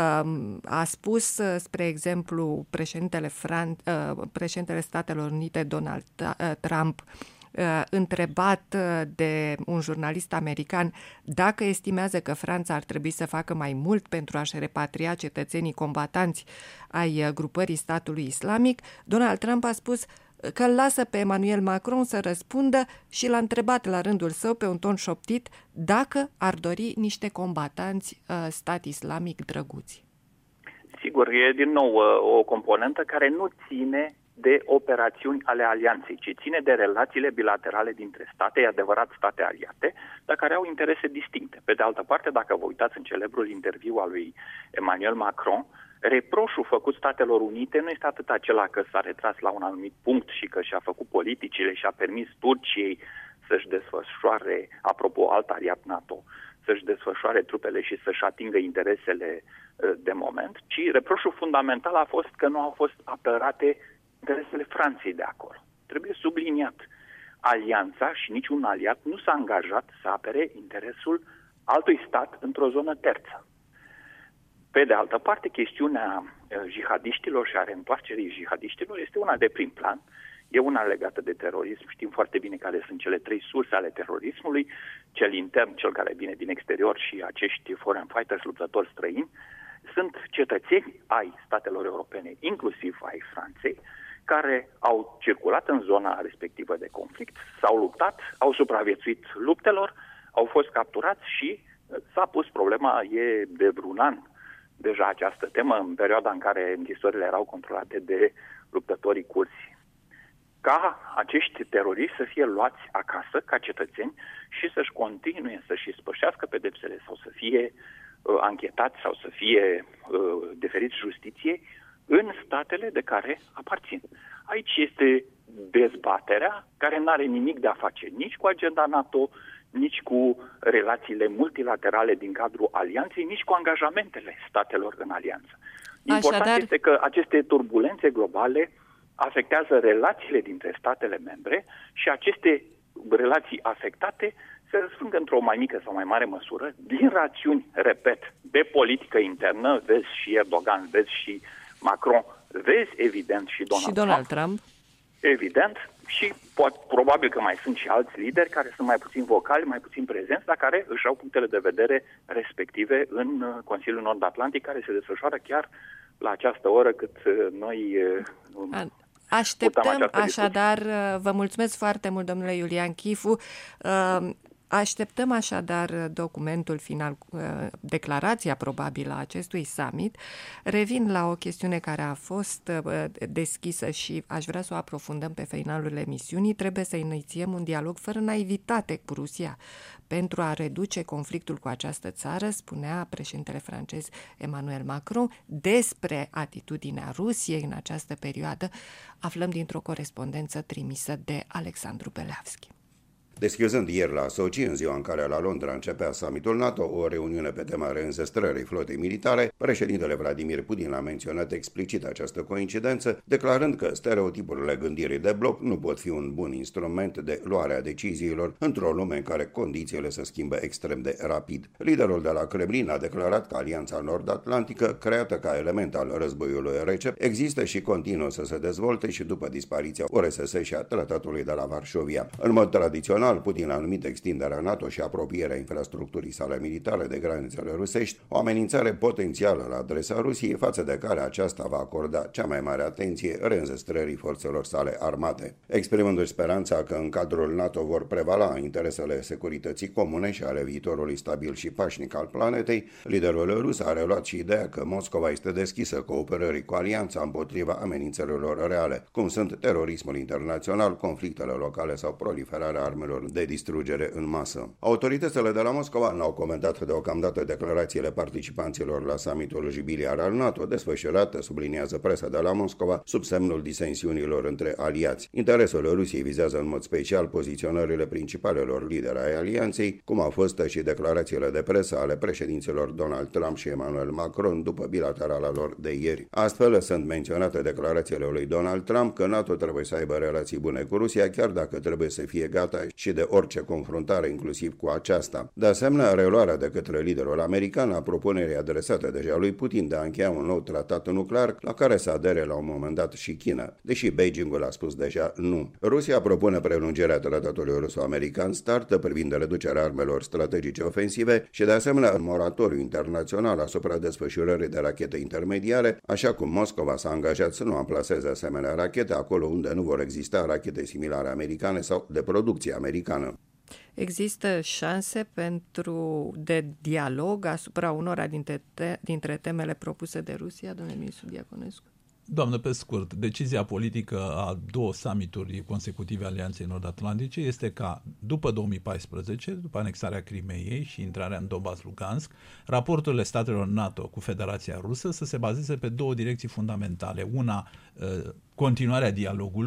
A spus, spre exemplu, președintele, Fran- președintele Statelor Unite, Donald Trump, întrebat de un jurnalist american dacă estimează că Franța ar trebui să facă mai mult pentru a-și repatria cetățenii combatanți ai grupării statului islamic, Donald Trump a spus că îl lasă pe Emmanuel Macron să răspundă și l-a întrebat la rândul său pe un ton șoptit dacă ar dori niște combatanți stat islamic drăguți. Sigur, e din nou o componentă care nu ține de operațiuni ale alianței, ci ține de relațiile bilaterale dintre state, e adevărat state aliate, dar care au interese distincte. Pe de altă parte, dacă vă uitați în celebrul interviu al lui Emmanuel Macron, reproșul făcut Statelor Unite nu este atât acela că s-a retras la un anumit punct și că și-a făcut politicile și a permis Turciei să-și desfășoare, apropo, alt aliat NATO, să-și desfășoare trupele și să-și atingă interesele de moment, ci reproșul fundamental a fost că nu au fost apărate interesele Franței de acolo. Trebuie subliniat. Alianța și niciun aliat nu s-a angajat să apere interesul altui stat într-o zonă terță. Pe de altă parte, chestiunea jihadiștilor și a reîntoarcerii jihadiștilor este una de prim plan, e una legată de terorism. Știm foarte bine care sunt cele trei surse ale terorismului, cel intern, cel care vine din exterior și acești foreign fighters, luptători străini. Sunt cetățeni ai statelor europene, inclusiv ai Franței, care au circulat în zona respectivă de conflict, s-au luptat, au supraviețuit luptelor, au fost capturați și s-a pus problema, e de vreun an deja această temă, în perioada în care închisorile erau controlate de luptătorii cursi. Ca acești teroriști să fie luați acasă ca cetățeni și să-și continue să-și spășească pedepsele sau să fie uh, anchetați sau să fie uh, deferiți justiției în statele de care aparțin. Aici este dezbaterea care nu are nimic de a face nici cu agenda NATO, nici cu relațiile multilaterale din cadrul alianței, nici cu angajamentele statelor în alianță. Important Așadar... este că aceste turbulențe globale afectează relațiile dintre statele membre și aceste relații afectate se răsfrâng într-o mai mică sau mai mare măsură din rațiuni, repet, de politică internă, vezi și Erdogan, vezi și Macron, vezi evident și Donald, și Donald Trump, Trump. Evident, și poate, probabil că mai sunt și alți lideri care sunt mai puțin vocali, mai puțin prezenți, dar care își au punctele de vedere respective în Consiliul Nord-Atlantic, care se desfășoară chiar la această oră cât noi An. Așteptăm, așadar, vă mulțumesc foarte mult, domnule Iulian Chifu. Așteptăm așadar documentul final, declarația probabilă a acestui summit. Revin la o chestiune care a fost deschisă și aș vrea să o aprofundăm pe finalul emisiunii. Trebuie să inițiem un dialog fără naivitate cu Rusia pentru a reduce conflictul cu această țară, spunea președintele francez Emmanuel Macron. Despre atitudinea Rusiei în această perioadă aflăm dintr-o corespondență trimisă de Alexandru Beleavski. Deschizând ieri la Sochi, în ziua în care la Londra începea summitul NATO, o reuniune pe tema reînzestrării flotei militare, președintele Vladimir Putin a menționat explicit această coincidență, declarând că stereotipurile gândirii de bloc nu pot fi un bun instrument de luare a deciziilor într-o lume în care condițiile se schimbă extrem de rapid. Liderul de la Kremlin a declarat că Alianța Nord-Atlantică, creată ca element al războiului rece, există și continuă să se dezvolte și după dispariția U R S S și a tratatului de la Varșovia. În mod tradițional, Putin a numit extinderea NATO și apropierea infrastructurii sale militare de granițele rusești o amenințare potențială la adresa Rusiei, față de care aceasta va acorda cea mai mare atenție reînzestrării forțelor sale armate. Exprimându-și speranța că în cadrul NATO vor prevala interesele securității comune și ale viitorului stabil și pașnic al planetei, liderul rus a reluat și ideea că Moscova este deschisă cooperării cu alianța împotriva amenințărilor reale, cum sunt terorismul internațional, conflictele locale sau proliferarea armelor de distrugere în masă. Autoritățile de la Moscova n-au comentat deocamdată declarațiile participanților la summitul jubiliar al NATO, desfășurat, subliniază presa de la Moscova, sub semnul disensiunilor între aliați. Interesul Rusiei vizează în mod special poziționările principalelor lideri ai alianței, cum au fost și declarațiile de presă ale președinților Donald Trump și Emmanuel Macron după bilaterala lor de ieri. Astfel sunt menționate declarațiile lui Donald Trump că NATO trebuie să aibă relații bune cu Rusia, chiar dacă trebuie să fie gata și de orice confruntare, inclusiv cu aceasta. De asemenea, reluarea de către liderul american a propunerii adresate deja lui Putin de a încheia un nou tratat nuclear, la care să adere la un moment dat și China, deși Beijingul a spus deja nu. Rusia propune prelungirea tratatului ruso-american START privind reducerea armelor strategice ofensive și de asemenea un moratoriu internațional asupra desfășurării de rachete intermediare, așa cum Moscova s-a angajat să nu amplaseze asemenea rachete acolo unde nu vor exista rachete similare americane sau de producție americană. Există șanse pentru de dialog asupra unora dintre, te, dintre temele propuse de Rusia, domnule ministru Diaconescu? Doamnă, pe scurt, decizia politică a două summituri consecutive Alianței Nord-Atlantice este ca, după două mii paisprezece, după anexarea Crimeei și intrarea în Donbass-Lugansk, raporturile statelor NATO cu Federația Rusă să se bazeze pe două direcții fundamentale. Una, continuarea dialogului,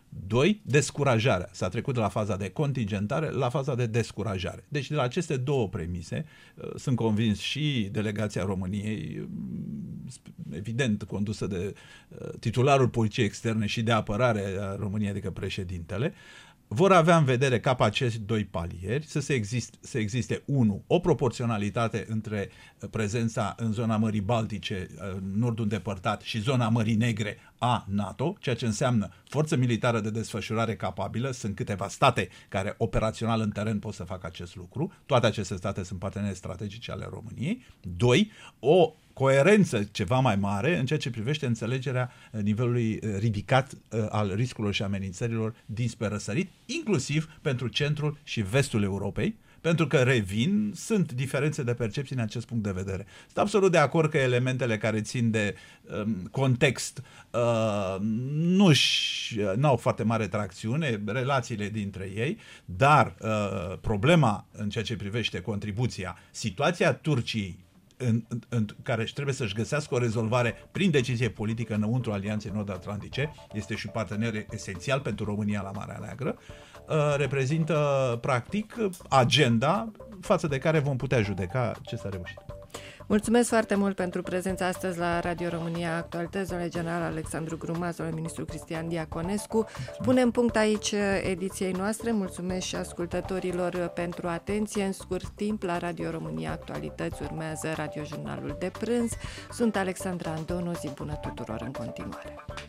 Doi, descurajarea. S-a trecut de la faza de contingentare la faza de descurajare. Deci de la aceste două premise sunt convins și delegația României, evident condusă de titularul politicii externe și de apărare a României, adică președintele, vor avea în vedere ca pe acești doi palieri să, se existe, să existe, unu, o proporționalitate între prezența în zona Mării Baltice, nordul îndepărtat, și zona Mării Negre a NATO, ceea ce înseamnă forță militară de desfășurare capabilă. Sunt câteva state care operațional în teren pot să facă acest lucru. Toate aceste state sunt parteneri strategice ale României. Doi, o coerență ceva mai mare în ceea ce privește înțelegerea nivelului ridicat al riscurilor și amenințărilor dinspre răsărit, inclusiv pentru centrul și vestul Europei, pentru că, revin, sunt diferențe de percepție în acest punct de vedere. Sunt absolut de acord că elementele care țin de um, context uh, nu au foarte mare tracțiune, relațiile dintre ei, dar uh, problema în ceea ce privește contribuția, situația Turciei, În, în, în care trebuie să-și găsească o rezolvare prin decizie politică înăuntru Alianței Nord-Atlantice, este și un partener esențial pentru România la Marea Neagră, uh, reprezintă practic agenda față de care vom putea judeca ce s-a reușit. Mulțumesc foarte mult pentru prezența astăzi la Radio România Actualități, domnule general Alexandru Grumaz, domnule ministru Cristian Diaconescu. Punem punct aici ediției noastre. Mulțumesc și ascultătorilor pentru atenție. În scurt timp, la Radio România Actualități urmează radiojurnalul de prânz. Sunt Alexandra Andon, o zi bună tuturor în continuare.